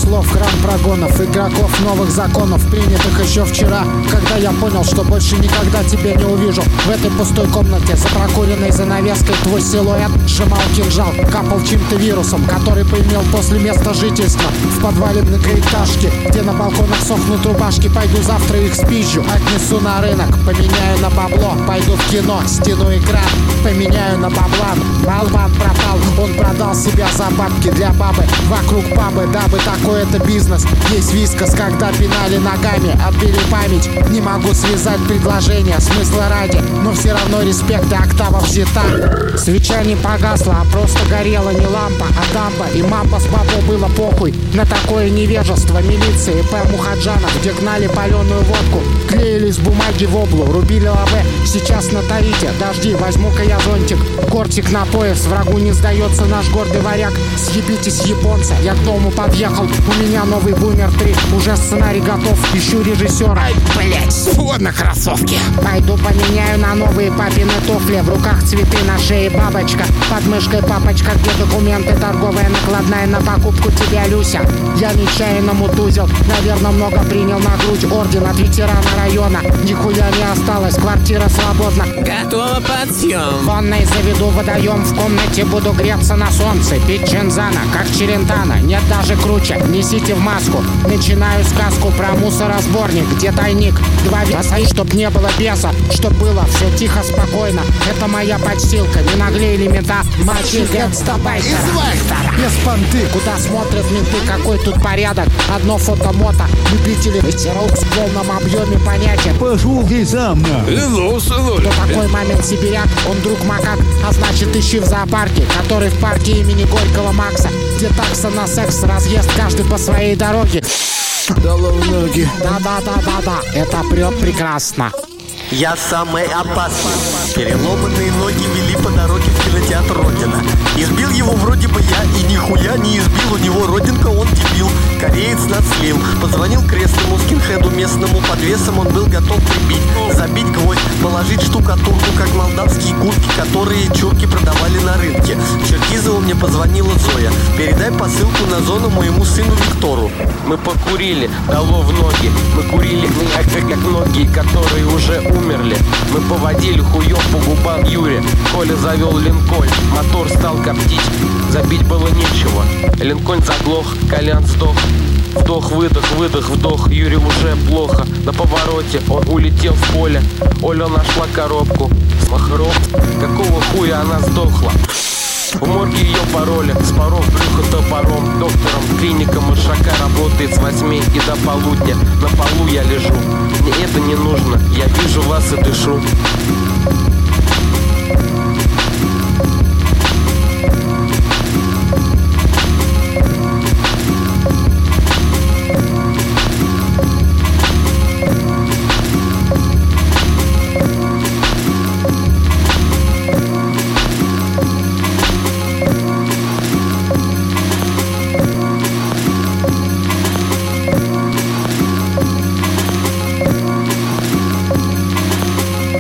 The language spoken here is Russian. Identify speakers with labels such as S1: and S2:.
S1: слов, храм прогонов, игроков новых законов, принятых еще вчера. Когда я понял, что больше никогда тебя не увижу. В этой пустой комнате, за прокуренной занавеской, твой силуэт сжимал кинжал, капал чьим-то вирусом, который поимел после места жительства. В подвале многоэтажки, где на балконах сохнут рубашки. Пойду завтра их спизжу, отнесу на рынок, поменяю на бабло. Пойду в кино, стяну экран, поменяю на баблан. Болван пропал, он продал себя за бабки для бабы. Вокруг пабы, дабы такой это бизнес. Есть вискос, когда пинали ногами, отбили память. Не могу связать предложение, смысла ради, но все равно респект и октава взята. Свеча не погасла, а просто горела не лампа, а дамба. И мамба с бабой было похуй на такое невежество милиции П. Мухаджанов, где гнали паленую водку, клеили с бумаги в облу, рубили лаве. Сейчас на Таите, дожди, возьму-ка я зонтик, кортик на пояс, врагу не сдается наш гордый варяг. Съебитесь, японцы, я к дому подъехал, у меня новый Бумер 3, уже сценарий готов, ищу режиссера.
S2: Ай, блять, ладно, кроссовки.
S1: Пойду поменяю на новые папины туфли, в руках цветы, на шее бабочка, под мышкой папочка, где документы, торговая накладная на покупку тебя, Люся. Я нечаянно мутузил, наверное, много принял на грудь, орден от ветерана района. Нихуя не осталось, квартира свободна.
S2: Готово под съем.
S1: В ванной заведу водоем, в комнате буду греться на солнце, пить Чензана, как Челентано, нет даже круче, несите в маску. Начинаю сказку про мусоросборник, где тайник, 2 веса, чтоб не было беса, чтоб было все тихо, спокойно. Это моя подстилка, не наглей мента, мальчик, гангстабайкера. Без понты, куда смотрят менты, какой тут порядок. Одно фото мото, любители ветерок в полном объеме понятия.
S3: Пошел за мной.
S2: Иду, сынуль.
S1: Кто такой мамин сибиряк? Он друг макак, а значит ищи в зоопарке, который в парке имени Горького Макса, где такса на секс, разъезд каждый по своей дороге.
S2: Дало в ноги.
S1: Да, это прет прекрасно.
S4: Я самый опасный. Переломанные ноги вели по дороге в кинотеатр «Родина». Избил его вроде бы я, и нихуя не избил. У него родинка, он дебил. Кореец надслил. Позвонил крестному скинхеду местному. Под весом он был готов прибить, забить гвоздь, положить штукатурку, как молдавские куртки, которые чурки продавали на рынке. В Черкизово мне позвонила Зоя. Передай посылку на зону моему сыну Виктору.
S5: Мы покурили, дало в ноги. Мы курили, как многие, которые уже умерли. Мы поводили хуёв по губам Юре. Коля завел Линкольн, мотор стал коптить. Забить было нечего. Линкольн заглох, Колян сдох. Вдох, выдох, выдох, вдох. Юре уже плохо. На повороте он улетел в поле. Оля нашла коробку. Смахров, какого хуя она сдохла? В морге ее пароли, споров брюхо топором. Доктором клиника Маршака работает с 8 и до полудня. На полу я лежу, мне это не нужно, я вижу вас и дышу.